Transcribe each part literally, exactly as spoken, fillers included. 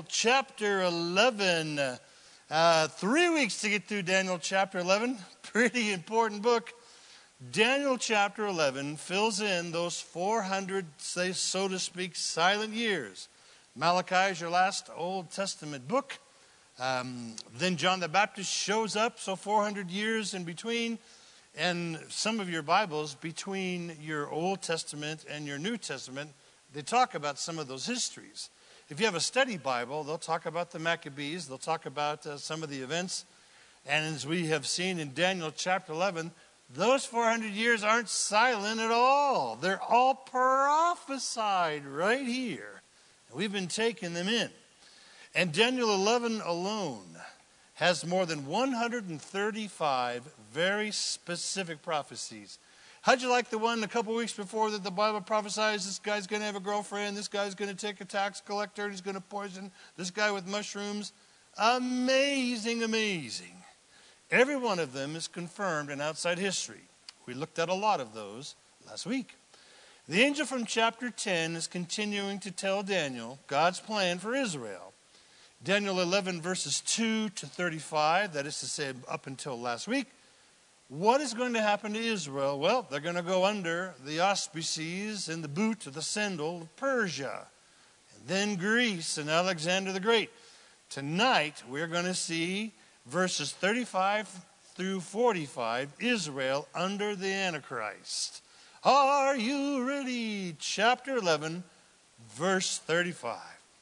Daniel chapter eleven. Uh, three weeks to get through Daniel chapter eleven. Pretty important book. Daniel chapter eleven fills in those four hundred, say, so to speak, silent years. Malachi is your last Old Testament book. Um, then John the Baptist shows up, so four hundred years in between. And some of your Bibles, between your Old Testament and your New Testament, they talk about some of those histories. If you have a study Bible, they'll talk about the Maccabees. They'll talk about uh, some of the events. And as we have seen in Daniel chapter eleven, those four hundred years aren't silent at all. They're all prophesied right here. We've been taking them in. And Daniel eleven alone has more than one hundred thirty-five very specific prophecies. How'd you like the one a couple weeks before that the Bible prophesies this guy's going to have a girlfriend, this guy's going to take a tax collector, and he's going to poison this guy with mushrooms? Amazing, amazing. Every one of them is confirmed in outside history. We looked at a lot of those last week. The angel from chapter ten is continuing to tell Daniel God's plan for Israel. Daniel eleven verses two to thirty-five, that is to say up until last week. What is going to happen to Israel? Well, they're going to go under the auspices and the boot of the sandal of Persia. And then Greece and Alexander the Great. Tonight, we're going to see verses thirty-five through forty-five, Israel under the Antichrist. Are you ready? Chapter eleven, verse thirty-five.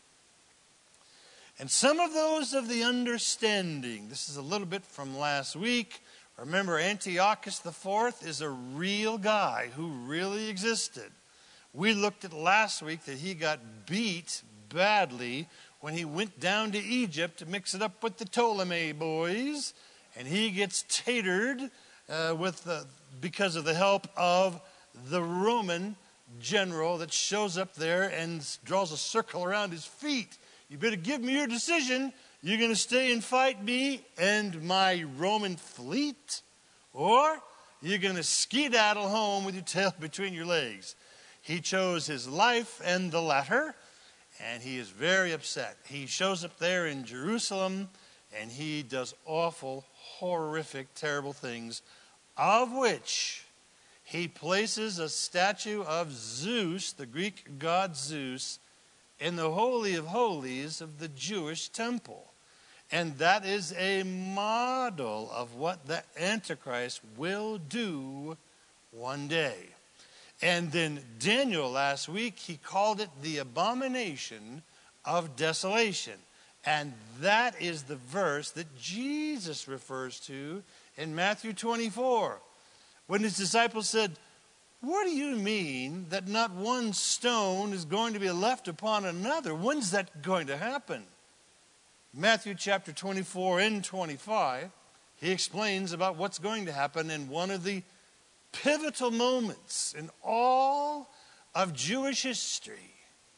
And some of those of the understanding, this is a little bit from last week. Remember, Antiochus the fourth is a real guy who really existed. We looked at last week that he got beat badly when he went down to Egypt to mix it up with the Ptolemy boys. And he gets tatered uh, with the, because of the help of the Roman general that shows up there and draws a circle around his feet. You better give me your decision. You're going to stay and fight me and my Roman fleet? Or you're going to skedaddle home with your tail between your legs? He chose his life and the latter, and he is very upset. He shows up there in Jerusalem, and he does awful, horrific, terrible things, of which he places a statue of Zeus, the Greek god Zeus, in the Holy of Holies of the Jewish temple. And that is a model of what the Antichrist will do one day. And then Daniel last week, he called it the abomination of desolation. And that is the verse that Jesus refers to in Matthew twenty-four. When his disciples said, "What do you mean that not one stone is going to be left upon another? When's that going to happen?" Matthew chapter twenty-four and twenty-five, he explains about what's going to happen in one of the pivotal moments in all of Jewish history.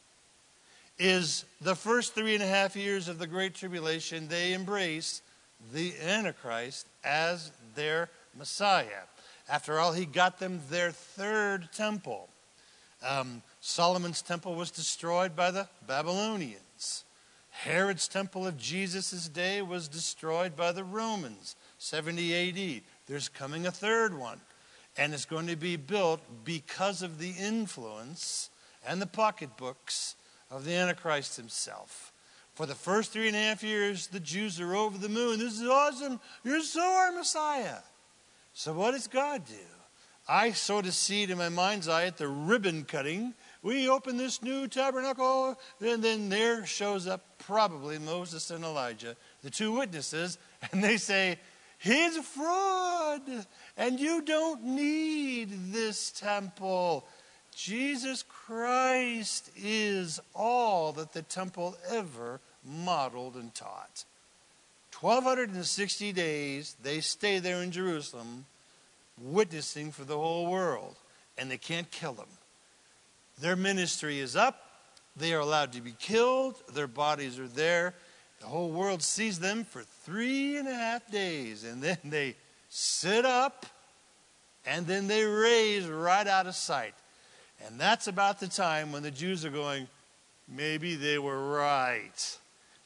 Is the first three and a half years of the Great Tribulation. They embrace the Antichrist as their Messiah. After all, he got them their third temple. Um, Solomon's temple was destroyed by the Babylonians. Herod's temple of Jesus' day was destroyed by the Romans, seventy A D. There's coming a third one. And it's going to be built because of the influence and the pocketbooks of the Antichrist himself. For the first three and a half years, the Jews are over the moon. This is awesome. You're so our Messiah. So what does God do? I sowed a seed in my mind's eye at the ribbon cutting. We open this new tabernacle, and then there shows up probably Moses and Elijah, the two witnesses, and they say, "He's a fraud, and you don't need this temple. Jesus Christ is all that the temple ever modeled and taught." twelve sixty days, they stay there in Jerusalem, witnessing for the whole world, and they can't kill them. Their ministry is up. They are allowed to be killed. Their bodies are there. The whole world sees them for three and a half days, and then they sit up, and then they raise right out of sight. And that's about the time when the Jews are going, maybe they were right.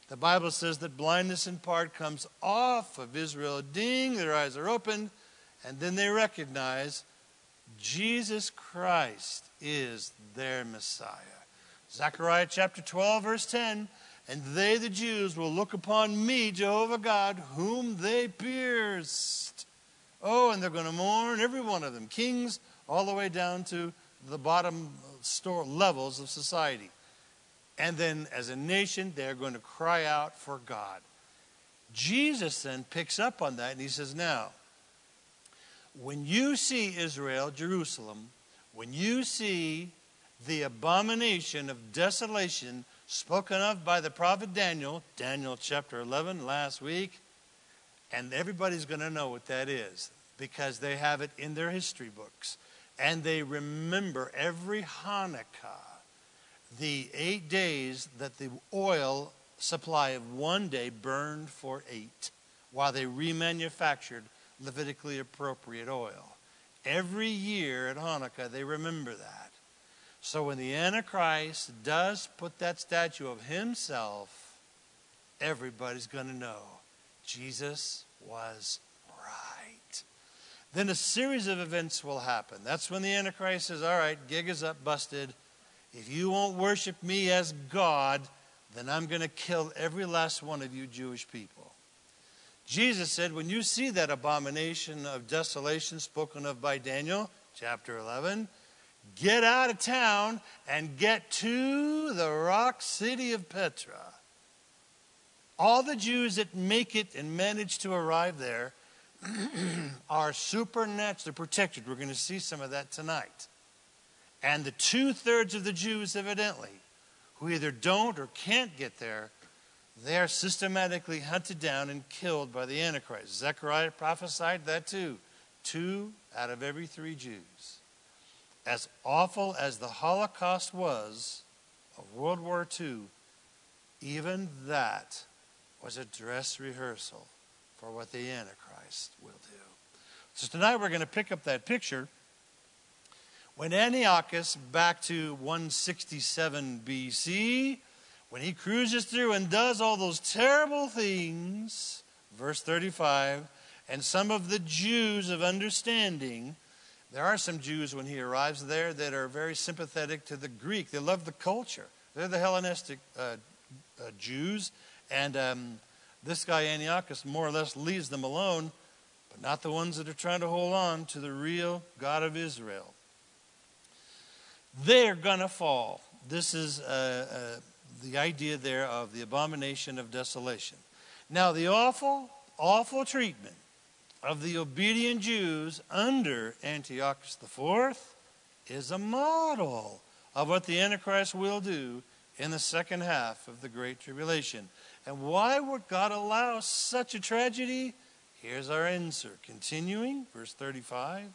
The Bible says that blindness in part comes off of Israel. Ding, their eyes are opened, and then they recognize Jesus Christ is their Messiah. Zechariah chapter twelve, verse ten, and they, the Jews, will look upon me, Jehovah God, whom they pierced. Oh, and they're going to mourn, every one of them, kings, all the way down to the bottom store levels of society. And then as a nation, they're going to cry out for God. Jesus then picks up on that and he says, now, when you see Israel, Jerusalem, when you see the abomination of desolation spoken of by the prophet Daniel, Daniel chapter eleven last week, and everybody's going to know what that is because they have it in their history books. And they remember every Hanukkah, the eight days that the oil supply of one day burned for eight, while they remanufactured Levitically appropriate oil. Every year at Hanukkah, they remember that. So when the Antichrist does put that statue of himself, everybody's going to know Jesus was right. Then a series of events will happen. That's when the Antichrist says, all right, gig is up, busted. If you won't worship me as God, then I'm going to kill every last one of you Jewish people. Jesus said, when you see that abomination of desolation spoken of by Daniel, chapter eleven, get out of town and get to the rock city of Petra. All the Jews that make it and manage to arrive there are supernaturally protected. We're going to see some of that tonight. And the two-thirds of the Jews, evidently, who either don't or can't get there, they are systematically hunted down and killed by the Antichrist. Zechariah prophesied that too. Two out of every three Jews. As awful as the Holocaust was of World War Two, even that was a dress rehearsal for what the Antichrist will do. So tonight we're going to pick up that picture. When Antiochus, back to one sixty-seven B C, when he cruises through and does all those terrible things, verse thirty-five, and some of the Jews of understanding, there are some Jews when he arrives there that are very sympathetic to the Greek. They love the culture. They're the Hellenistic uh, uh, Jews, and um, this guy Antiochus more or less leaves them alone, but not the ones that are trying to hold on to the real God of Israel. They're going to fall. This is uh, uh, the idea there of the abomination of desolation. Now, the awful, awful treatment of the obedient Jews under Antiochus the fourth is a model of what the Antichrist will do in the second half of the Great Tribulation. And why would God allow such a tragedy? Here's our answer. Continuing, verse thirty-five.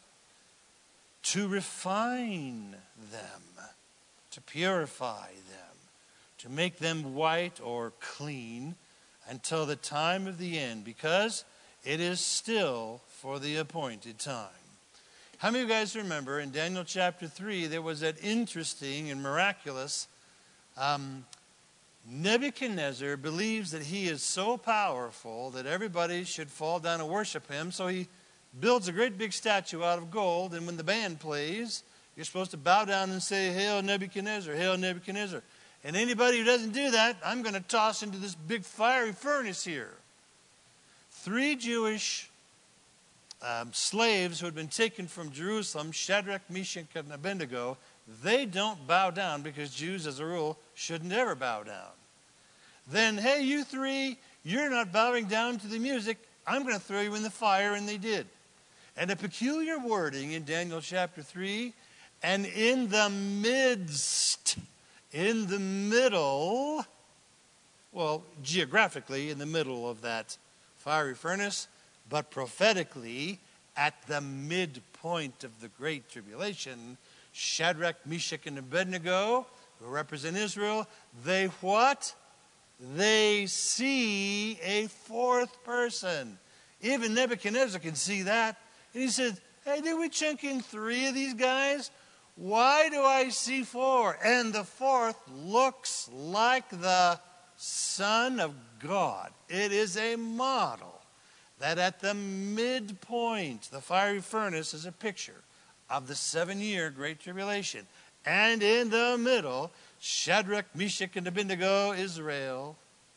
To refine them, to purify them, to make them white or clean until the time of the end, because it is still for the appointed time. How many of you guys remember in Daniel chapter three, there was that interesting and miraculous, um, Nebuchadnezzar believes that he is so powerful that everybody should fall down and worship him, so he builds a great big statue out of gold, and when the band plays, you're supposed to bow down and say, Hail Nebuchadnezzar, Hail Nebuchadnezzar. And anybody who doesn't do that, I'm going to toss into this big fiery furnace here. Three Jewish um, slaves who had been taken from Jerusalem, Shadrach, Meshach, and Abednego, they don't bow down because Jews, as a rule, shouldn't ever bow down. Then, hey, you three, you're not bowing down to the music. I'm going to throw you in the fire, and they did. And a peculiar wording in Daniel chapter three, and in the midst, in the middle, well, geographically in the middle of that fiery furnace, but prophetically at the midpoint of the Great Tribulation, Shadrach, Meshach, and Abednego, who represent Israel, they what? They see a fourth person. Even Nebuchadnezzar can see that. And he said, hey, did we chunk in three of these guys? Why do I see four? And the fourth looks like the Son of God. It is a model that at the midpoint, the fiery furnace is a picture of the seven-year Great Tribulation. And in the middle, Shadrach, Meshach, and Abednego, Israel,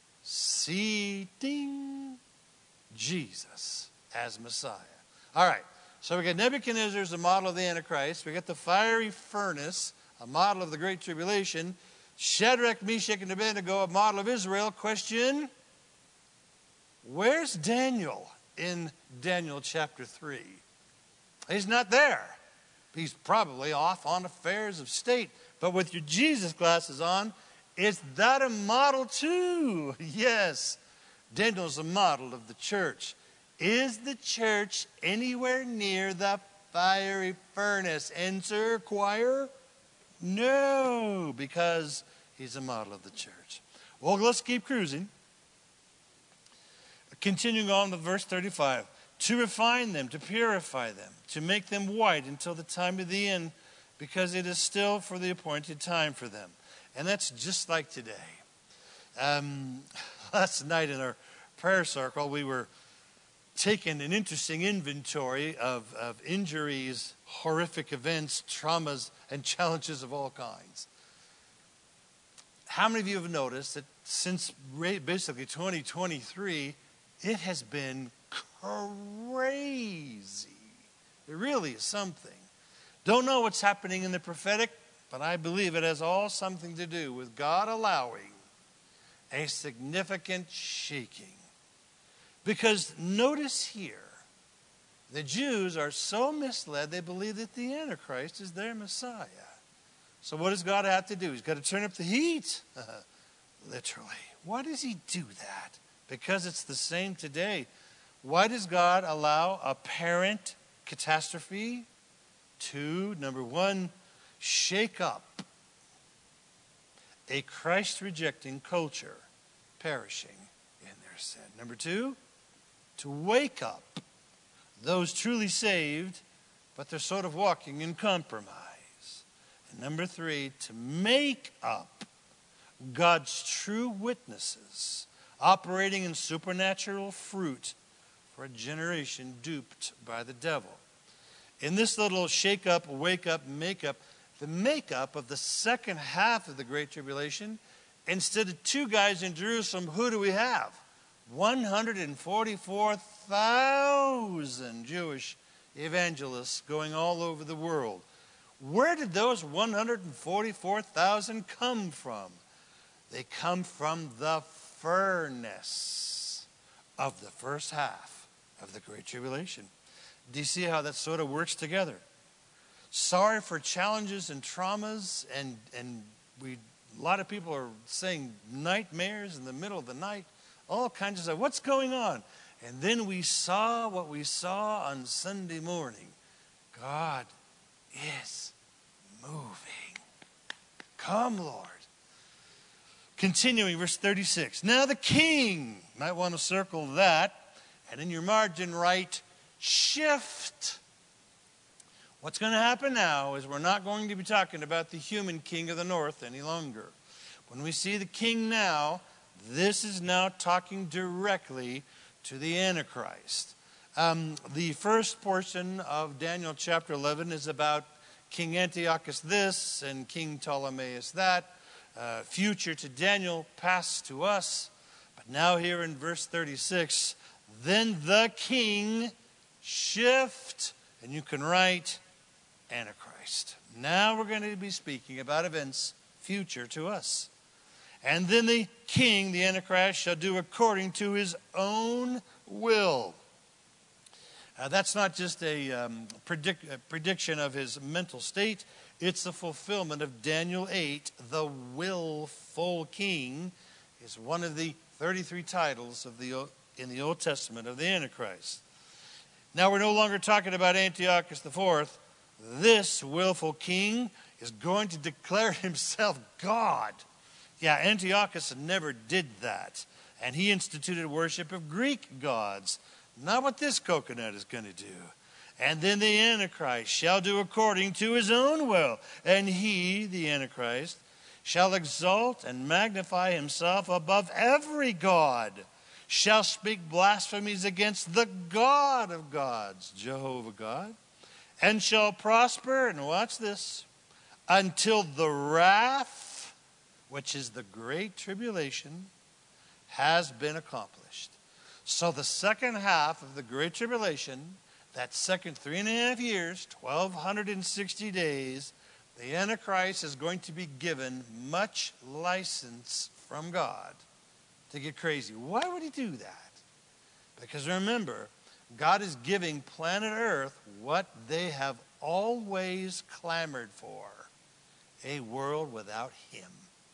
seating Jesus as Messiah. All right, so we got Nebuchadnezzar as a model of the Antichrist. We got the fiery furnace, a model of the Great Tribulation. Shadrach, Meshach, and Abednego, a model of Israel. Question, where's Daniel in Daniel chapter three? He's not there. He's probably off on affairs of state. But with your Jesus glasses on, is that a model too? Yes. Daniel's a model of the church. Is the church anywhere near the fiery furnace? Answer, choir. No, because he's a model of the church. Well, let's keep cruising. Continuing on with verse thirty-five. To refine them, to purify them, to make them white until the time of the end, because it is still for the appointed time for them. And that's just like today. Um, last night in our prayer circle, we were taking an interesting inventory of, of injuries, horrific events, traumas, and challenges of all kinds. How many of you have noticed that since basically twenty twenty-three, it has been crazy? It really is something. Don't know what's happening in the prophetic, but I believe it has all something to do with God allowing a significant shaking. Because notice here, the Jews are so misled, they believe that the Antichrist is their Messiah. So what does God have to do? He's got to turn up the heat. Literally. Why does he do that? Because it's the same today. Why does God allow apparent catastrophe to, number one, shake up a Christ-rejecting culture perishing in their sin? Number two, to wake up those truly saved, but they're sort of walking in compromise. And number three, to make up God's true witnesses operating in supernatural fruit for a generation duped by the devil. In this little shake up, wake up, make up, the makeup of the second half of the Great Tribulation, instead of two guys in Jerusalem, who do we have? one hundred forty-four thousand Jewish evangelists going all over the world. Where did those one hundred forty-four thousand come from? They come from the furnace of the first half of the Great Tribulation. Do you see how that sort of works together? Sorry for challenges and traumas, and, and we, a lot of people are saying nightmares in the middle of the night, all kinds of stuff. What's going on? And then we saw what we saw on Sunday morning. God is moving. Come, Lord. Continuing, verse thirty-six. Now the king, might want to circle that, and in your margin write, shift. What's going to happen now is we're not going to be talking about the human king of the north any longer. When we see the king now, this is now talking directly to the Antichrist. Um, the first portion of Daniel chapter eleven is about King Antiochus this and King Ptolemaeus that. Uh, future to Daniel, past to us. But now here in verse thirty-six, then the king shift, and you can write Antichrist. Now we're going to be speaking about events future to us. And then the king, the Antichrist, shall do according to his own will. Uh, that's not just a, um, predict, a prediction of his mental state. It's the fulfillment of Daniel eight. The willful king is one of the thirty-three titles of the in the Old Testament of the Antichrist. Now we're no longer talking about Antiochus the fourth. This willful king is going to declare himself God. Yeah, Antiochus never did that. And he instituted worship of Greek gods. Not what this coconut is going to do. And then the Antichrist shall do according to his own will. And he, the Antichrist, shall exalt and magnify himself above every god, shall speak blasphemies against the God of gods, Jehovah God, and shall prosper, and watch this, until the wrath, which is the great tribulation, has been accomplished. So the second half of the great tribulation, that second three and a half years, twelve sixty days, the Antichrist is going to be given much license from God to get crazy. Why would he do that? Because remember, God is giving planet Earth what they have always clamored for, a world without him.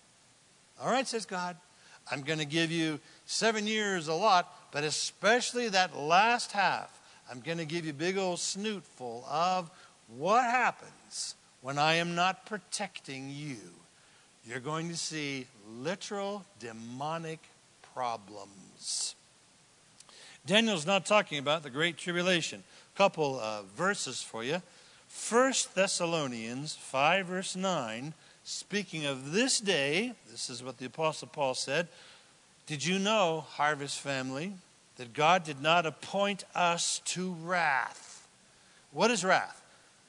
All right, says God, I'm going to give you seven years a lot, but especially that last half, I'm going to give you a big old snoot full of what happens when I am not protecting you. You're going to see literal demonic problems. Daniel's not talking about the Great Tribulation. A couple uh, verses for you. First Thessalonians five, verse nine, speaking of this day, this is what the Apostle Paul said, did you know, Harvest family, that God did not appoint us to wrath? What is wrath?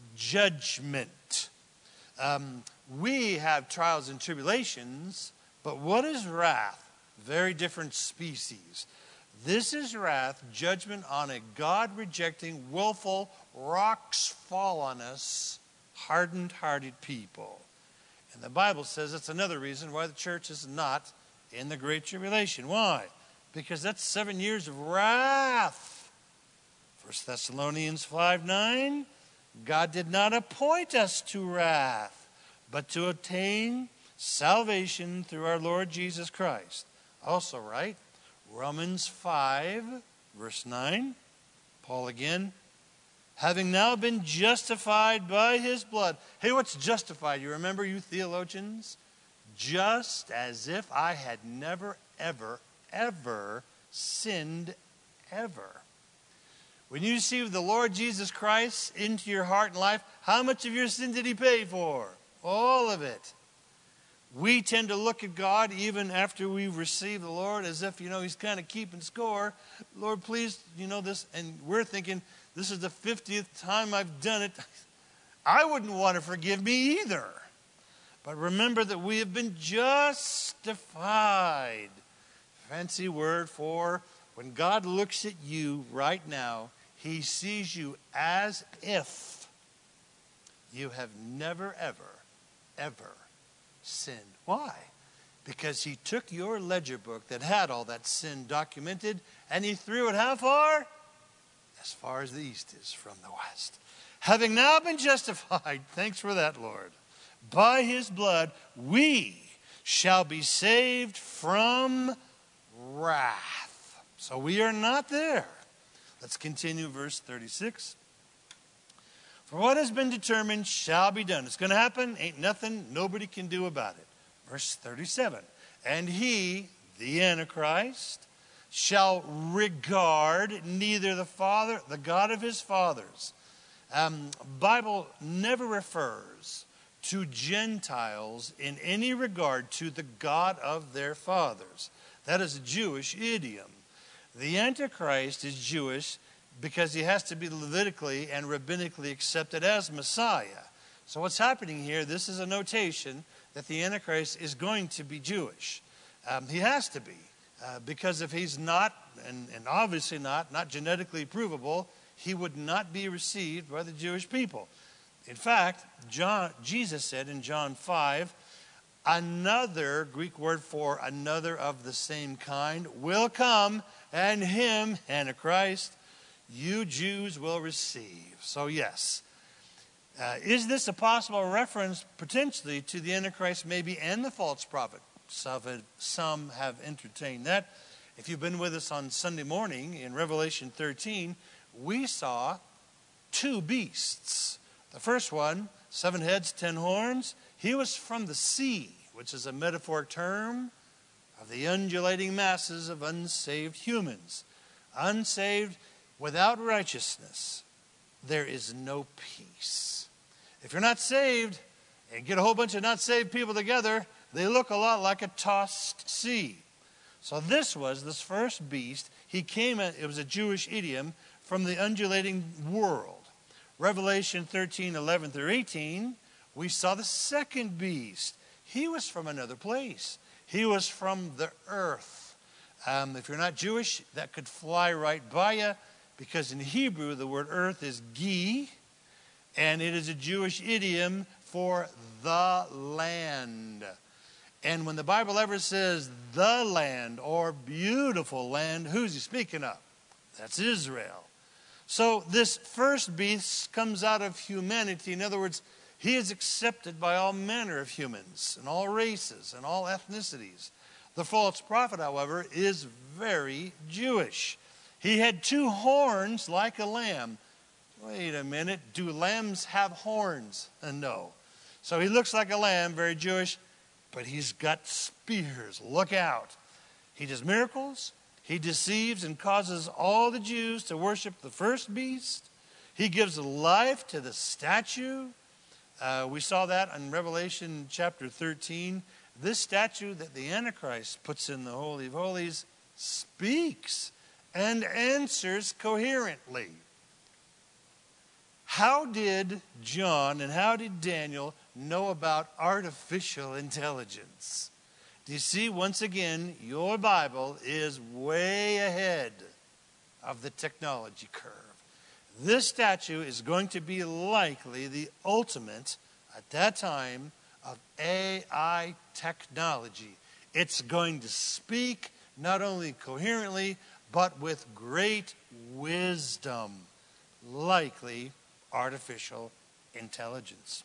Judgment. Um, we have trials and tribulations, but what is wrath? Very different species. This is wrath, judgment on a God-rejecting, willful, rocks fall on us, hardened-hearted people. And the Bible says that's another reason why the church is not in the Great Tribulation. Why? Because that's seven years of wrath. First Thessalonians five nine, God did not appoint us to wrath, but to obtain salvation through our Lord Jesus Christ. Also, right? Romans five, verse nine, Paul again, having now been justified by his blood. Hey, what's justified? You remember, you theologians? Just as if I had never, ever, ever sinned ever. When you receive the Lord Jesus Christ into your heart and life, how much of your sin did he pay for? All of it. We tend to look at God even after we've received the Lord as if, you know, he's kind of keeping score. Lord, please, you know this. And we're thinking, this is the fiftieth time I've done it. I wouldn't want to forgive me either. But remember that we have been justified. Fancy word for when God looks at you right now, he sees you as if you have never, ever, ever sinned. Why? Because he took your ledger book that had all that sin documented and he threw it how far? As far as the east is from the west. Having now been justified, thanks for that, Lord, by his blood, we shall be saved from wrath. So we are not there. Let's continue verse thirty-six. For what has been determined shall be done. It's going to happen. Ain't nothing nobody can do about it. Verse thirty-seven. And he, the Antichrist, shall regard neither the Father, the God of his fathers. Um, Bible never refers to Gentiles in any regard to the God of their fathers. That is a Jewish idiom. The Antichrist is Jewish because he has to be Levitically and rabbinically accepted as Messiah. So what's happening here, this is a notation that the Antichrist is going to be Jewish. Um, he has to be. Uh, because if he's not, and, and obviously not, not genetically provable, he would not be received by the Jewish people. In fact, John, Jesus said in John five, another, Greek word for another of the same kind, will come, and him, Antichrist, you Jews will receive. So yes. Uh, is this a possible reference potentially to the Antichrist maybe and the false prophet? Some have, some have entertained that. If you've been with us on Sunday morning in Revelation thirteen, we saw two beasts. The first one, seven heads, ten horns, he was from the sea, which is a metaphoric term of the undulating masses of unsaved humans. Unsaved, without righteousness, there is no peace. If you're not saved and get a whole bunch of not saved people together, they look a lot like a tossed sea. So this was, this first beast, he came, it was a Jewish idiom, from the undulating world. Revelation thirteen, eleven through eighteen, we saw the second beast. He was from another place. He was from the earth. Um, if you're not Jewish, that could fly right by you, because in Hebrew, the word earth is gi, and it is a Jewish idiom for the land. And when the Bible ever says the land or beautiful land, who's he speaking of? That's Israel. So this first beast comes out of humanity. In other words, he is accepted by all manner of humans and all races and all ethnicities. The false prophet, however, is very Jewish. He had two horns like a lamb. Wait a minute, do lambs have horns? Uh, no. So he looks like a lamb, very Jewish, but he's got spears. Look out. He does miracles. He deceives and causes all the Jews to worship the first beast. He gives life to the statue. Uh, we saw that in Revelation chapter thirteen. This statue that the Antichrist puts in the Holy of Holies speaks and answers coherently. How did John and how did Daniel know about artificial intelligence? Do you see, once again, your Bible is way ahead of the technology curve. This statue is going to be likely the ultimate, at that time, of A I technology. It's going to speak not only coherently, but with great wisdom, likely artificial intelligence.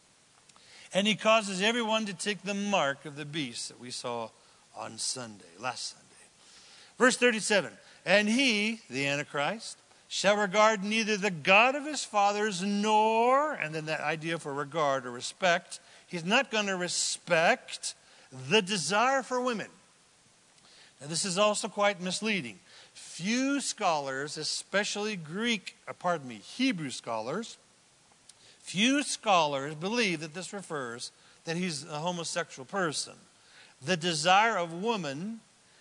And he causes everyone to take the mark of the beast that we saw on Sunday, last Sunday. Verse thirty-seven, and he, the Antichrist, shall regard neither the God of his fathers nor, and then that idea for regard or respect, he's not going to respect the desire for women. Now this is also quite misleading. Few scholars, especially Greek, uh, pardon me, Hebrew scholars, few scholars believe that this refers that he's a homosexual person. The desire of woman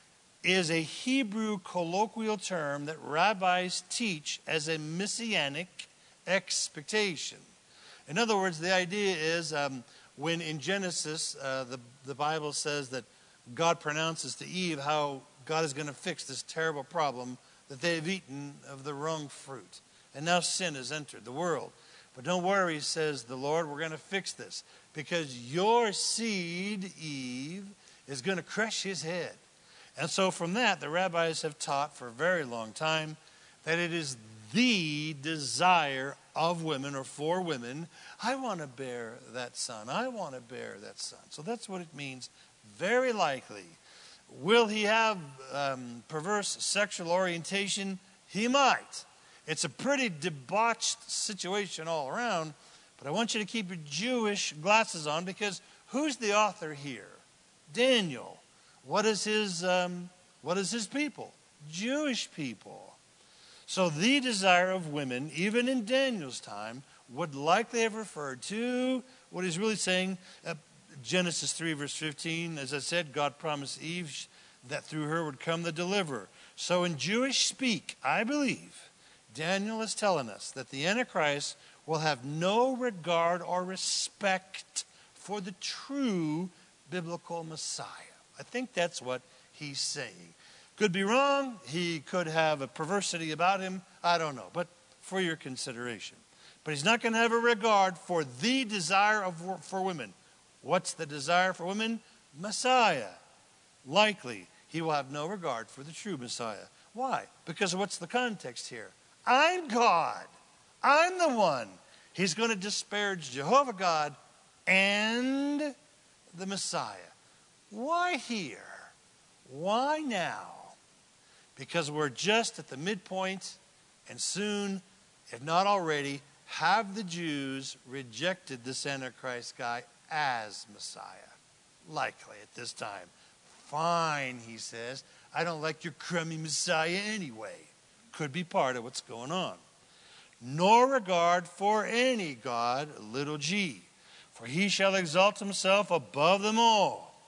is a Hebrew colloquial term that rabbis teach as a messianic expectation. In other words, the idea is um, when in Genesis, uh, the, the Bible says that God pronounces to Eve how God is going to fix this terrible problem that they have eaten of the wrong fruit. And now sin has entered the world. But don't worry, says the Lord, we're going to fix this. Because your seed, Eve, is going to crush his head. And so from that, the rabbis have taught for a very long time that it is the desire of women or for women. I want to bear that son. I want to bear that son. So that's what it means, very likely. Will he have um, perverse sexual orientation? He might. It's a pretty debauched situation all around, but I want you to keep your Jewish glasses on because who's the author here? Daniel. What is his, um, what is his people? Jewish people. So the desire of women, even in Daniel's time, would likely have referred to what he's really saying. Uh, Genesis three, verse fifteen, as I said, God promised Eve that through her would come the deliverer. So in Jewish speak, I believe, Daniel is telling us that the Antichrist will have no regard or respect for the true biblical Messiah. I think that's what he's saying. Could be wrong. He could have a perversity about him. I don't know. But for your consideration. But he's not going to have a regard for the desire of for women. What's the desire for women? Messiah. Likely, he will have no regard for the true Messiah. Why? Because what's the context here? I'm God. I'm the one. He's going to disparage Jehovah God and the Messiah. Why here? Why now? Because we're just at the midpoint, and soon, if not already, have the Jews rejected this Antichrist guy as Messiah. Likely at this time. Fine, he says. I don't like your crummy Messiah anyway. Could be part of what's going on. Nor regard for any God, little g. For he shall exalt himself above them all.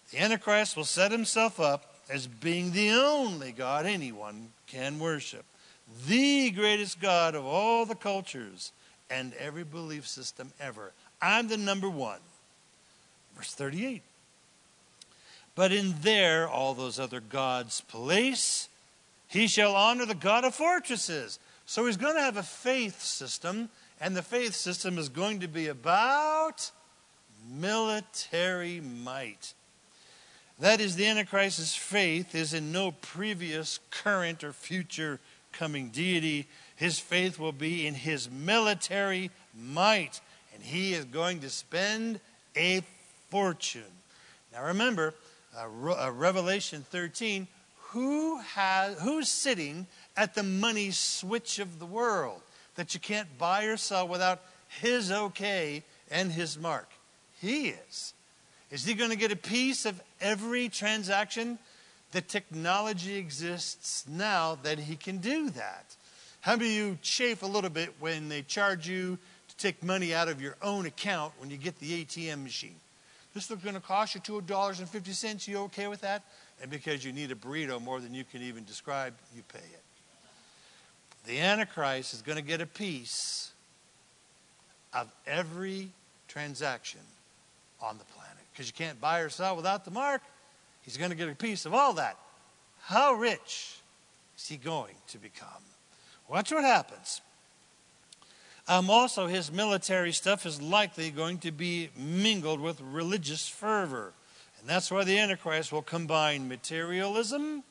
The Antichrist will set himself up as being the only God anyone can worship. The greatest God of all the cultures and every belief system ever. I'm the number one. Verse thirty-eight. But in there all those other gods' place, he shall honor the God of fortresses. So he's going to have a faith system, and the faith system is going to be about military might. That is, the Antichrist's faith is in no previous, current, or future coming deity. His faith will be in his military might, and he is going to spend a fortune. Now remember, uh, Re- uh, Revelation thirteen, who has, who's sitting at the money switch of the world that you can't buy or sell without his okay and his mark? He is. Is he going to get a piece of every transaction? The technology exists now that he can do that. How many of you chafe a little bit when they charge you to take money out of your own account when you get the A T M machine? This is going to cost you two dollars and fifty cents. You okay with that? And because you need a burrito more than you can even describe, you pay it. The Antichrist is going to get a piece of every transaction on the planet. Because you can't buy or sell without the mark. He's going to get a piece of all that. How rich is he going to become? Watch what happens. Um, also, his military stuff is likely going to be mingled with religious fervor. And that's why the Antichrist will combine materialism,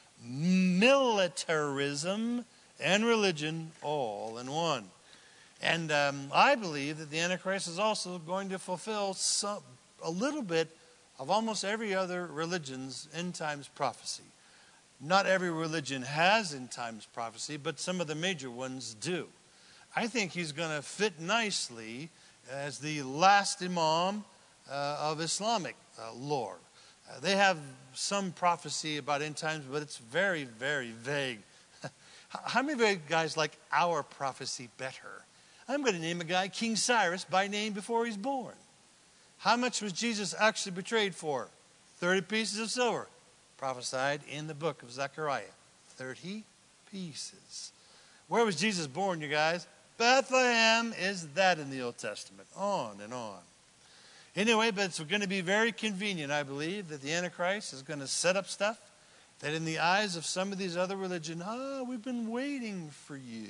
militarism, and religion all in one. And um, I believe that the Antichrist is also going to fulfill some, a little bit of almost every other religion's end times prophecy. Not every religion has end times prophecy, but some of the major ones do. I think he's going to fit nicely as the last imam uh, of Islamic uh, lore. Uh, they have some prophecy about end times, but it's very, very vague. How many of you guys like our prophecy better? I'm going to name a guy King Cyrus by name before he's born. How much was Jesus actually betrayed for? thirty pieces of silver. Prophesied in the book of Zechariah. thirty pieces. Where was Jesus born, you guys? Bethlehem. Is that in the Old Testament? On and on. Anyway, but it's going to be very convenient, I believe, that the Antichrist is going to set up stuff that in the eyes of some of these other religions, oh, we've been waiting for you.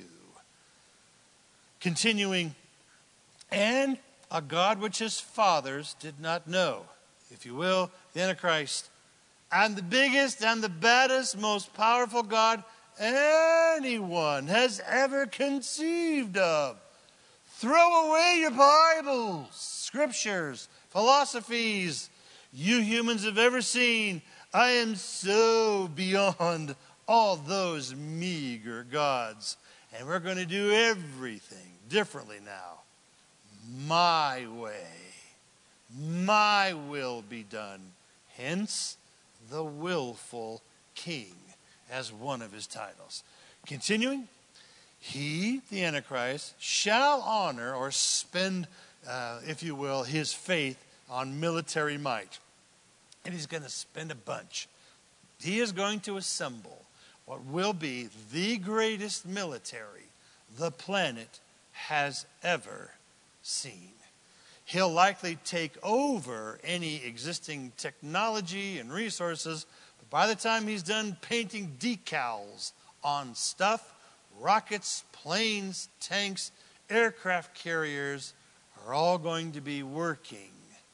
Continuing, and a God which his fathers did not know. If you will, the Antichrist. And the biggest and the baddest, most powerful God anyone has ever conceived of. Throw away your Bibles, scriptures, philosophies you humans have ever seen. I am so beyond all those meager gods. And we're going to do everything differently now. My way. My will be done. Hence, the willful king as one of his titles. Continuing, he, the Antichrist, shall honor or spend, uh, if you will, his faith on military might. And he's going to spend a bunch. He is going to assemble what will be the greatest military the planet has ever seen. He'll likely take over any existing technology and resources, but by the time he's done painting decals on stuff, rockets, planes, tanks, aircraft carriers are all going to be working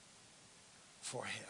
for him.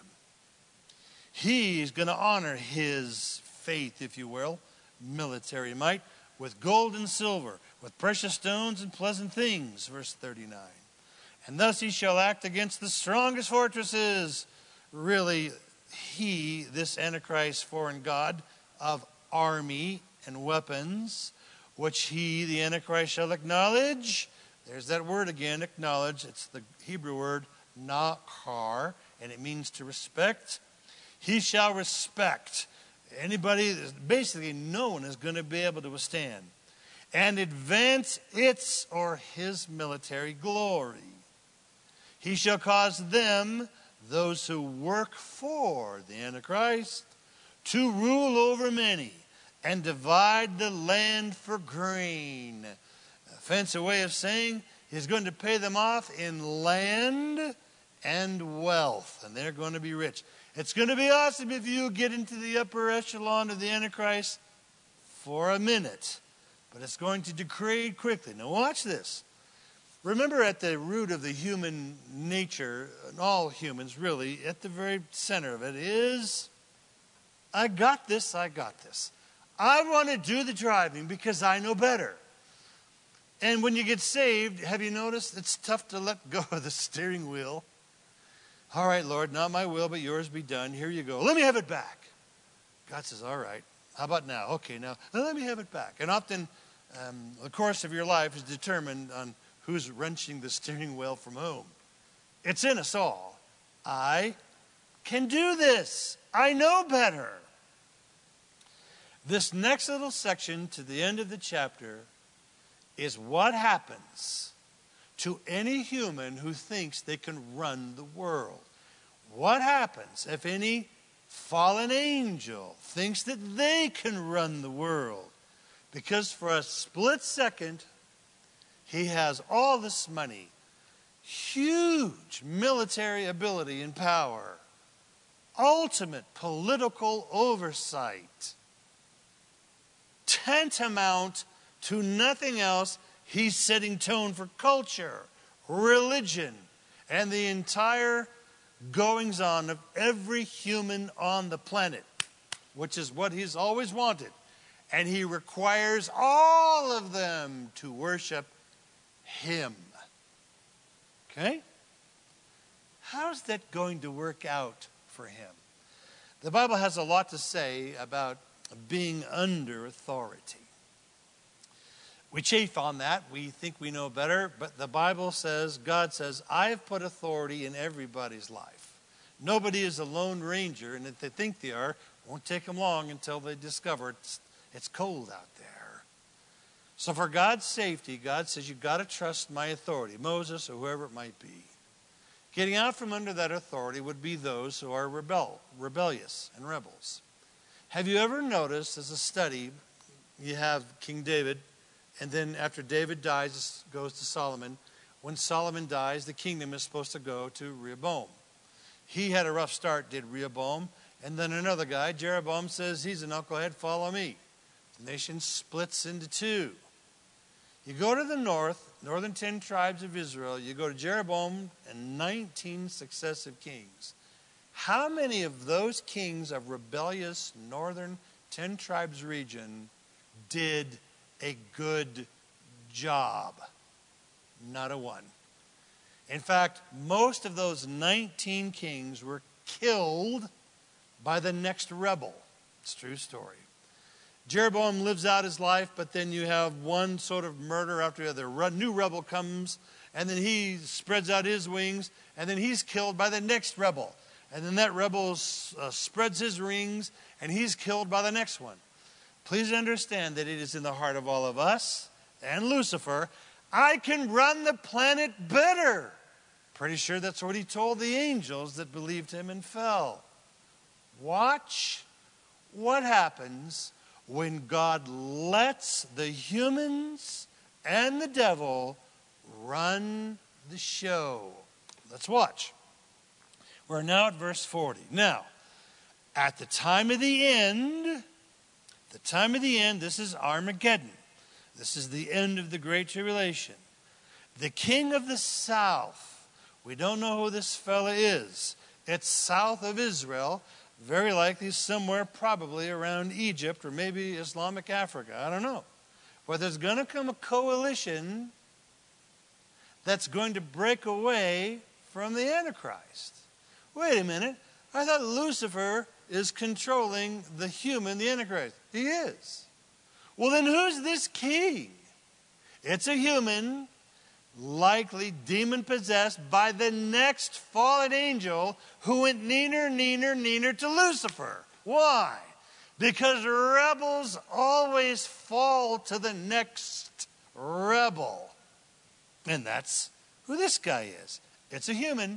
He's going to honor his faith, if you will, military might, with gold and silver, with precious stones and pleasant things, verse thirty-nine. And thus he shall act against the strongest fortresses. Really, he, this Antichrist foreign god of army and weapons, which he, the Antichrist, shall acknowledge. There's that word again, acknowledge. It's the Hebrew word nakar, and it means to respect. He shall respect. Anybody, basically no one is going to be able to withstand. And advance its or his military glory. He shall cause them those who work for the Antichrist, to rule over many and divide the land for grain. A fancy way of saying he's going to pay them off in land and wealth, and they're going to be rich. It's going to be awesome if you get into the upper echelon of the Antichrist for a minute, but it's going to degrade quickly. Now watch this. Remember, at the root of the human nature, and all humans really, at the very center of it is, I got this, I got this. I want to do the driving because I know better. And when you get saved, have you noticed it's tough to let go of the steering wheel? All right, Lord, not my will, but yours be done. Here you go. Let me have it back. God says, all right. How about now? Okay, now let me have it back. And often um, the course of your life is determined on who's wrenching the steering wheel from whom. It's in us all. I can do this. I know better. This next little section to the end of the chapter is what happens to any human who thinks they can run the world. What happens if any fallen angel thinks that they can run the world? Because for a split second, he has all this money, huge military ability and power, ultimate political oversight, tantamount to nothing else. He's setting tone for culture, religion, and the entire goings-on of every human on the planet, which is what he's always wanted. And he requires all of them to worship him. Okay? How's that going to work out for him? The Bible has a lot to say about being under authority. We chafe on that. We think we know better. But the Bible says, God says, I have put authority in everybody's life. Nobody is a lone ranger. And if they think they are, it won't take them long until they discover it's, it's cold out there. So for God's safety, God says, you've got to trust my authority. Moses or whoever it might be. Getting out from under that authority would be those who are rebel, rebellious and rebels. Have you ever noticed, as a study, you have King David, and then after David dies, it goes to Solomon. When Solomon dies, the kingdom is supposed to go to Rehoboam. He had a rough start, did Rehoboam. And then another guy, Jeroboam, says, he's a knucklehead, follow me. The nation splits into two. You go to the north, northern ten tribes of Israel. You go to Jeroboam and nineteen successive kings. How many of those kings of rebellious northern ten tribes region did a good job? Not a one. In fact, most of those nineteen kings were killed by the next rebel. It's a true story. Jeroboam lives out his life, but then you have one sort of murder after the other. A new rebel comes, and then he spreads out his wings, and then he's killed by the next rebel. And then that rebel uh, spreads his wings, and he's killed by the next one. Please understand that it is in the heart of all of us and Lucifer. I can run the planet better. Pretty sure that's what he told the angels that believed him and fell. Watch what happens when God lets the humans and the devil run the show. Let's watch. We're now at verse forty. Now, at the time of the end, the time of the end, this is Armageddon. This is the end of the Great Tribulation. The king of the south, we don't know who this fella is. It's south of Israel, very likely somewhere probably around Egypt or maybe Islamic Africa. I don't know. But there's going to come a coalition that's going to break away from the Antichrist. Wait a minute. I thought Lucifer is controlling the human, the Antichrist. He is. Well, then who's this king? It's a human, likely demon-possessed by the next fallen angel who went neener, neener, neener to Lucifer. Why? Because rebels always fall to the next rebel. And that's who this guy is. It's a human,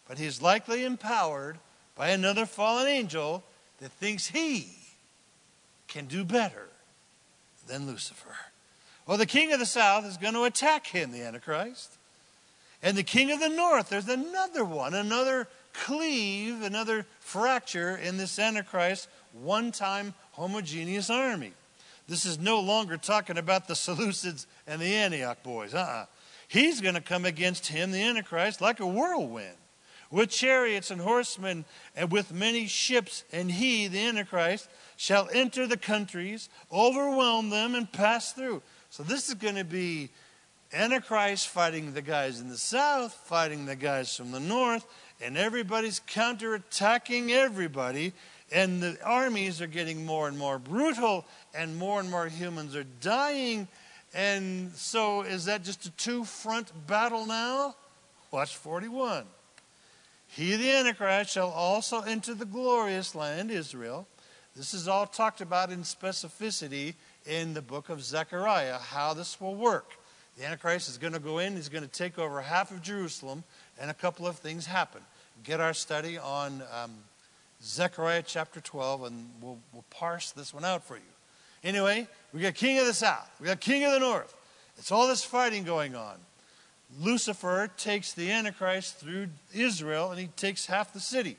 but he's likely empowered by another fallen angel that thinks he can do better than Lucifer. Well, the king of the south is going to attack him, the Antichrist. And the king of the north, there's another one, another cleave, another fracture in this Antichrist one-time homogeneous army. This is no longer talking about the Seleucids and the Antioch boys. Uh-uh. He's going to come against him, the Antichrist, like a whirlwind, with chariots and horsemen and with many ships. And he, the Antichrist, shall enter the countries, overwhelm them, and pass through. So this is going to be Antichrist fighting the guys in the south, fighting the guys from the north, and everybody's counterattacking everybody. And the armies are getting more and more brutal, and more and more humans are dying. And so is that just a two-front battle now? Watch forty-one. He, the Antichrist, shall also enter the glorious land, Israel. This is all talked about in specificity in the book of Zechariah, how this will work. The Antichrist is going to go in, he's going to take over half of Jerusalem, and a couple of things happen. Get our study on um, Zechariah chapter twelve, and we'll, we'll parse this one out for you. Anyway, we got king of the south, we got king of the north. It's all this fighting going on. Lucifer takes the Antichrist through Israel, and he takes half the city.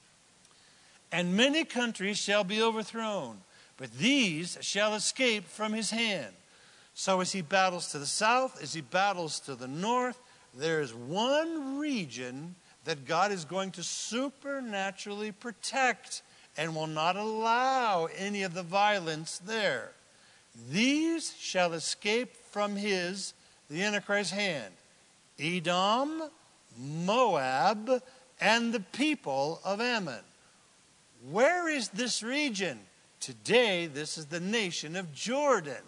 And many countries shall be overthrown, but these shall escape from his hand. So as he battles to the south, as he battles to the north, there is one region that God is going to supernaturally protect and will not allow any of the violence there. These shall escape from his, the Antichrist's hand: Edom, Moab, and the people of Ammon. Where is this region? Today, this is the nation of Jordan.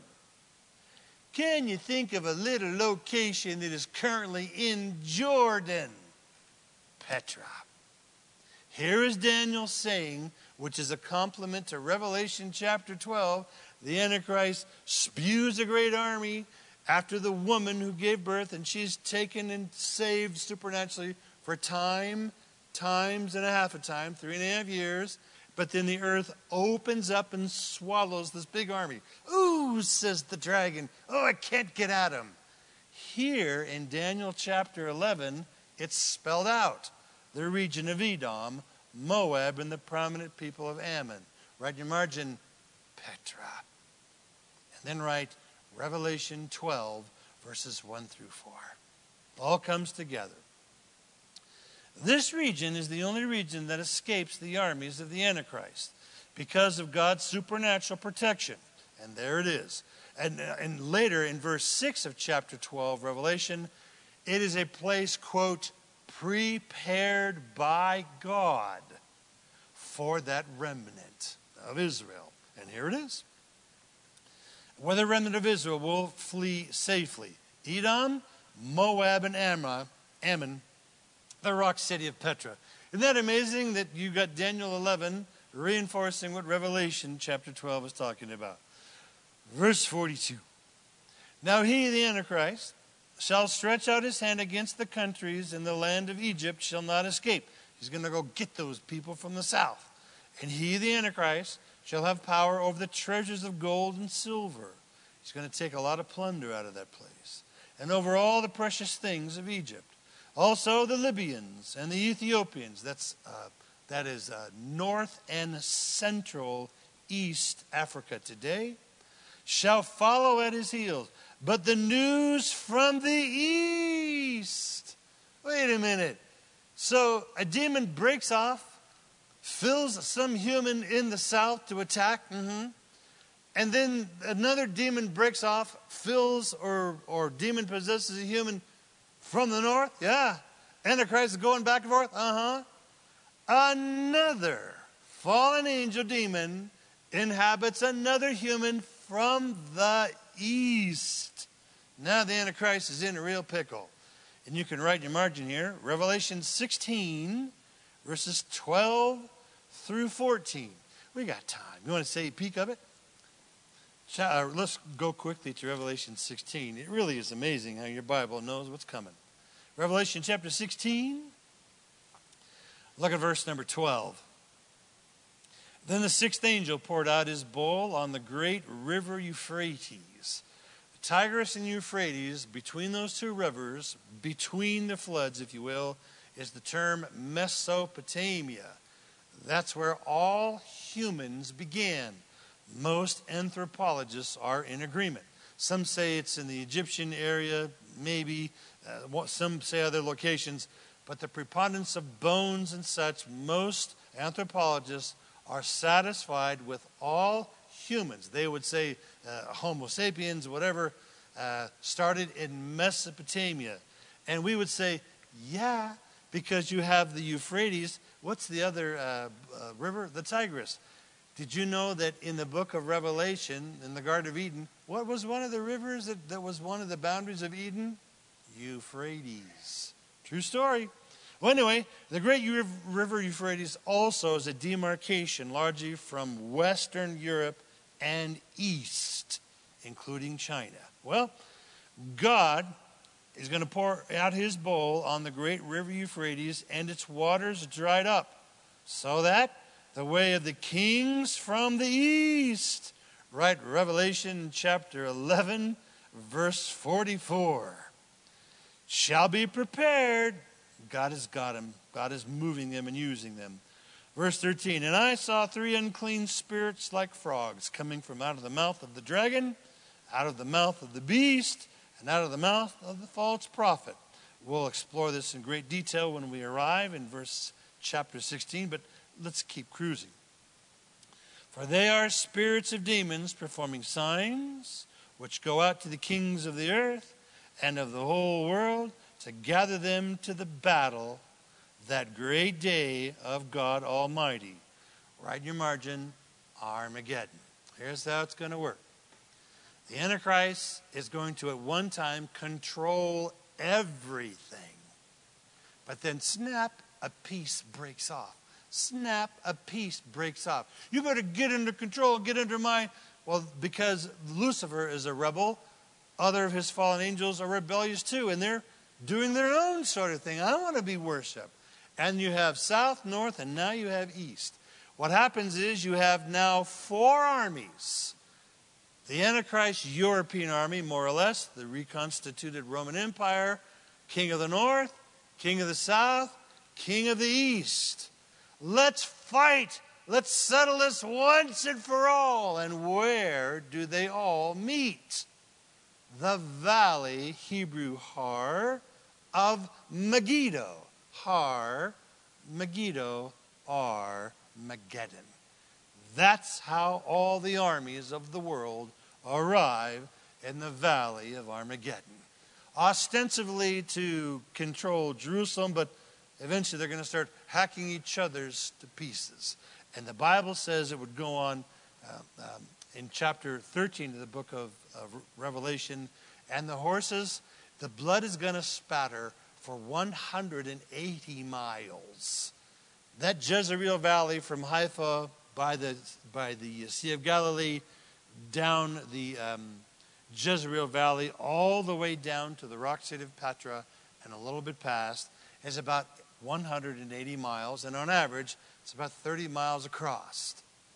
Can you think of a little location that is currently in Jordan? Petra. Here is Daniel saying, which is a compliment to Revelation chapter twelve, the Antichrist spews a great army after the woman who gave birth, and she's taken and saved supernaturally for time, times and a half a time, three and a half years. But then the earth opens up and swallows this big army. Ooh, says the dragon. Oh, I can't get at him. Here in Daniel chapter eleven, it's spelled out. The region of Edom, Moab, and the prominent people of Ammon. Write in your margin, Petra. And then write Revelation twelve, verses one through four. All comes together. This region is the only region that escapes the armies of the Antichrist because of God's supernatural protection. And there it is. And, and later in verse six of chapter twelve, Revelation, it is a place, quote, prepared by God for that remnant of Israel. And here it is. Where the remnant of Israel will flee safely: Edom, Moab, and Ammon, Ammon, the rock city of Petra. Isn't that amazing that you got Daniel eleven reinforcing what Revelation chapter twelve is talking about? Verse forty-two. Now he, the Antichrist, shall stretch out his hand against the countries, and the land of Egypt shall not escape. He's going to go get those people from the south. And he, the Antichrist, shall have power over the treasures of gold and silver. He's going to take a lot of plunder out of that place. And over all the precious things of Egypt. Also the Libyans and the Ethiopians, that's, uh, that is uh, North and Central East Africa today, shall follow at his heels. But the news from the east. Wait a minute. So a demon breaks off, fills some human in the south to attack. Mm-hmm. And then another demon breaks off, fills or, or demon possesses a human from the north. Yeah. Antichrist is going back and forth. Uh-huh. Another fallen angel demon inhabits another human from the east. Now the Antichrist is in a real pickle. And you can write in your margin here, Revelation sixteen, verses twelve through fourteen. We got time. You want to say a peek of it? Let's go quickly to Revelation sixteen. It really is amazing how your Bible knows what's coming. Revelation chapter sixteen, Look at verse number twelve. Then the sixth angel poured out his bowl on the great river Euphrates. The Tigris and Euphrates, between those two rivers, between the floods, if you will, is the term Mesopotamia. That's where all humans began. Most anthropologists are in agreement. Some say it's in the Egyptian area, maybe. Uh, some say other locations. But the preponderance of bones and such, most anthropologists are satisfied with all humans. They would say uh, Homo sapiens, whatever, uh, started in Mesopotamia. And we would say, yeah, because you have the Euphrates. What's the other uh, uh, river? The Tigris. Did you know that in the book of Revelation, in the Garden of Eden, what was one of the rivers that, that was one of the boundaries of Eden? Euphrates. True story. Well, anyway, the great river Euphrates also is a demarcation largely from Western Europe and east, including China. Well, God is going to pour out his bowl on the great river Euphrates, and its waters dried up, so that the way of the kings from the east, right? Revelation chapter eleven, verse forty-four, shall be prepared. God has got them. God is moving them and using them. Verse thirteen, and I saw three unclean spirits like frogs coming from out of the mouth of the dragon, out of the mouth of the beast, and out of the mouth of the false prophet. We'll explore this in great detail when we arrive in verse chapter sixteen, but let's keep cruising. For they are spirits of demons performing signs, which go out to the kings of the earth and of the whole world, to gather them to the battle, that great day of God Almighty. Write in your margin, Armageddon. Here's how it's going to work. The Antichrist is going to at one time control everything. But then snap, a piece breaks off. Snap, a piece breaks off. You better get under control, get under my... Well, because Lucifer is a rebel, other of his fallen angels are rebellious too, and they're doing their own sort of thing. I want to be worshipped. And you have south, north, and now you have east. What happens is you have now four armies. The Antichrist European army, more or less, the reconstituted Roman Empire, king of the north, king of the south, king of the east. Let's fight. Let's settle this once and for all. And where do they all meet? The valley, Hebrew Har, of Megiddo. Har, Megiddo, Armageddon. That's how all the armies of the world arrive in the valley of Armageddon. Ostensibly to control Jerusalem, but eventually they're going to start hacking each other's to pieces. And the Bible says it would go on uh, um, in chapter thirteen of the book of, of Revelation. And the horses, the blood is going to spatter for one hundred eighty miles. That Jezreel Valley from Haifa by the by the Sea of Galilee, down the um, Jezreel Valley, all the way down to the rock city of Petra, and a little bit past, is about one hundred eighty miles, and on average, it's about thirty miles across.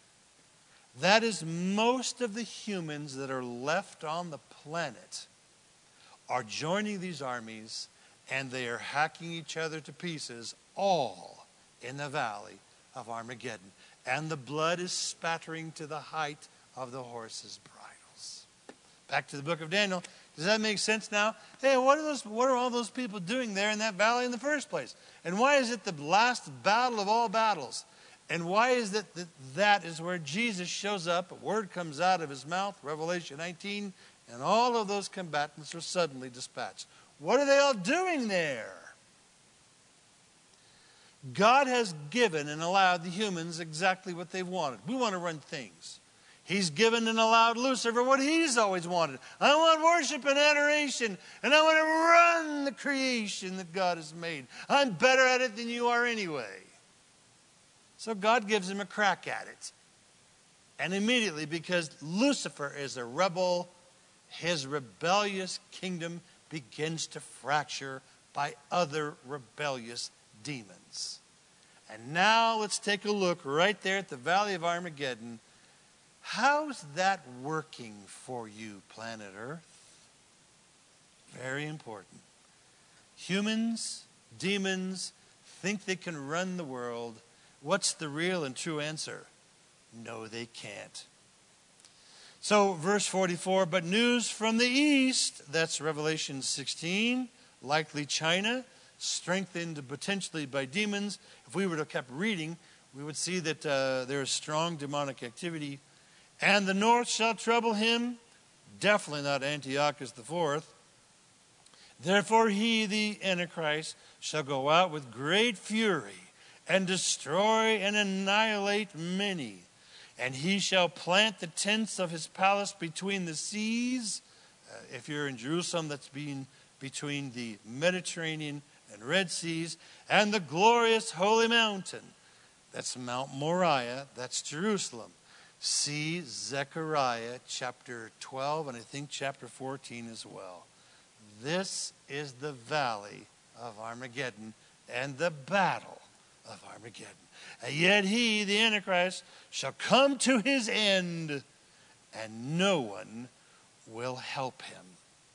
That is most of the humans that are left on the planet are joining these armies, and they are hacking each other to pieces, all in the valley of Armageddon. And the blood is spattering to the height of the horses' bridles. Back to the book of Daniel. Does that make sense now? Hey, what are those? What are all those people doing there in that valley in the first place? And why is it the last battle of all battles? And why is it that that is where Jesus shows up? A word comes out of his mouth, Revelation nineteen, and all of those combatants are suddenly dispatched. What are they all doing there? God has given and allowed the humans exactly what they've wanted. We want to run things. He's given and allowed Lucifer what he's always wanted. I want worship and adoration, and I want to run the creation that God has made. I'm better at it than you are anyway. So God gives him a crack at it. And immediately, because Lucifer is a rebel, his rebellious kingdom begins to fracture by other rebellious demons. And now let's take a look right there at the Valley of Armageddon. How's that working for you, planet Earth? Very important. Humans, demons, think they can run the world. What's the real and true answer? No, they can't. So, verse forty-four, but news from the east, that's Revelation sixteen, likely China, strengthened potentially by demons. If we were to have kept reading, we would see that uh, there is strong demonic activity. And the north shall trouble him, definitely not Antiochus the fourth. Therefore he, the Antichrist, shall go out with great fury and destroy and annihilate many. And he shall plant the tents of his palace between the seas. Uh, if you're in Jerusalem, that's being between the Mediterranean and Red Seas, and the glorious holy mountain. That's Mount Moriah. That's Jerusalem. See Zechariah chapter twelve and I think chapter fourteen as well. This is the valley of Armageddon and the battle of Armageddon. And yet he, the Antichrist, shall come to his end, and no one will help him.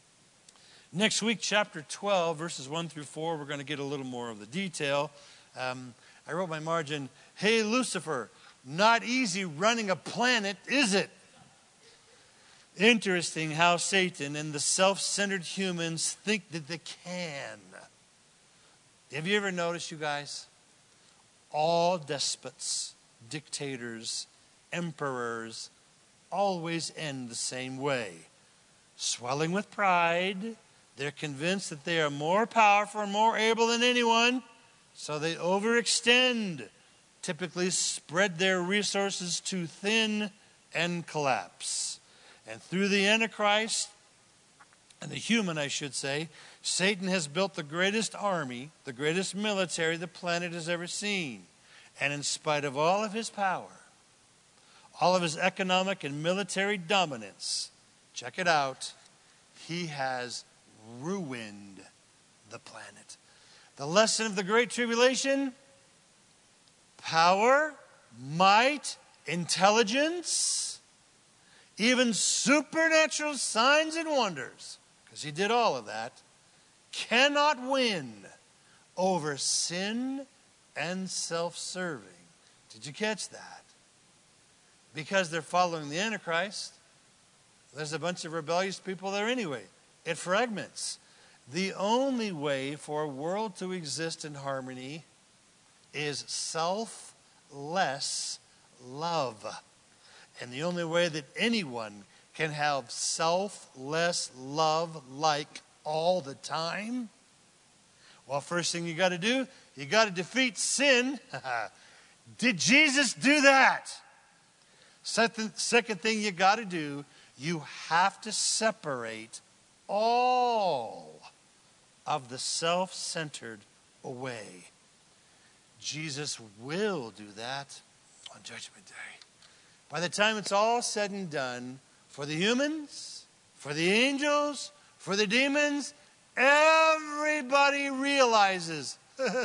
Next week, chapter twelve, verses one through four, we're going to get a little more of the detail. Um, I wrote my margin, hey, Lucifer, not easy running a planet, is it? Interesting how Satan and the self-centered humans think that they can. Have you ever noticed, you guys? All despots, dictators, emperors always end the same way. Swelling with pride, they're convinced that they are more powerful and more able than anyone, so they overextend, typically spread their resources too thin and collapse. And through the Antichrist, and the human, I should say, Satan has built the greatest army, the greatest military the planet has ever seen. And in spite of all of his power, all of his economic and military dominance, check it out, he has ruined the planet. The lesson of the Great Tribulation: power, might, intelligence, even supernatural signs and wonders, because he did all of that, cannot win over sin and self-serving. Did you catch that? Because they're following the Antichrist, there's a bunch of rebellious people there anyway. It fragments. The only way for a world to exist in harmony is selfless love. And the only way that anyone can have selfless love like all the time, well, first thing you got to do, you got to defeat sin. Did Jesus do that? Second, second thing you got to do, you have to separate all of the self-centered away. Jesus will do that on Judgment Day. By the time it's all said and done, for the humans, for the angels, for the demons, everybody realizes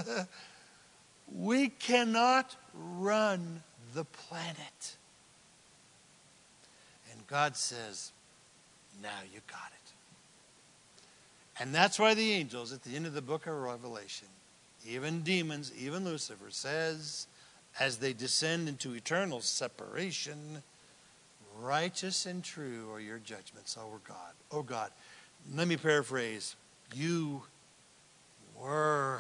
we cannot run the planet. And God says, now you got it. And that's why the angels at the end of the book of Revelation, even demons, even Lucifer, says, as they descend into eternal separation, righteous and true are your judgments, O God. O God, let me paraphrase. You were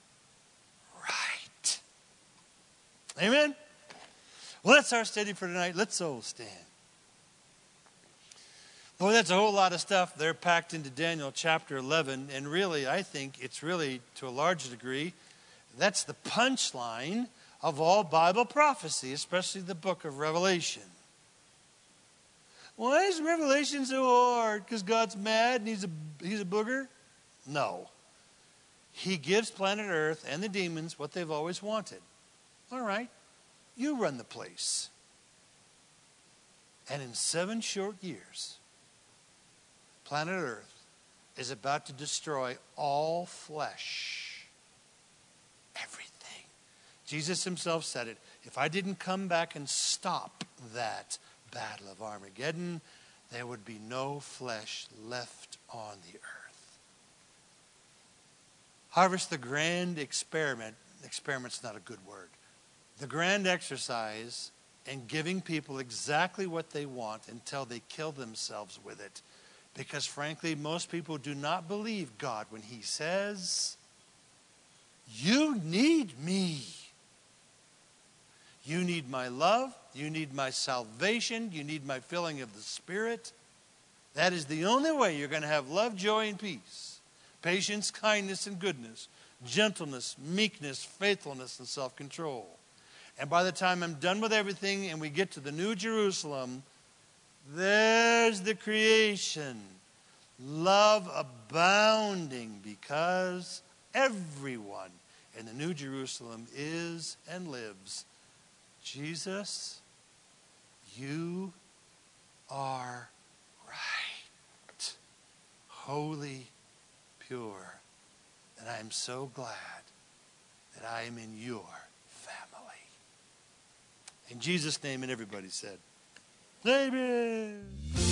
right. Amen? Well, that's our study for tonight. Let's all stand. Boy, that's a whole lot of stuff there packed into Daniel chapter eleven. And really, I think it's really, to a large degree, that's the punchline of all Bible prophecy, especially the book of Revelation. Why is Revelation so hard? Because God's mad and he's a, he's a booger? No. He gives planet Earth and the demons what they've always wanted. All right, you run the place. And in seven short years, planet Earth is about to destroy all flesh. Everything. Jesus himself said it. If I didn't come back and stop that battle of Armageddon, there would be no flesh left on the earth. Harvest, the grand experiment, experiment's not a good word, the grand exercise in giving people exactly what they want until they kill themselves with it. Because frankly, most people do not believe God when he says, you need me. You need my love. You need my salvation. You need my filling of the Spirit. That is the only way you're going to have love, joy, and peace. Patience, kindness, and goodness. Gentleness, meekness, faithfulness, and self-control. And by the time I'm done with everything and we get to the New Jerusalem, there's the creation. Love abounding because everyone in the New Jerusalem is and lives. Jesus, you are right. Holy, pure. And I am so glad that I am in your family. In Jesus' name, and everybody said, Amen.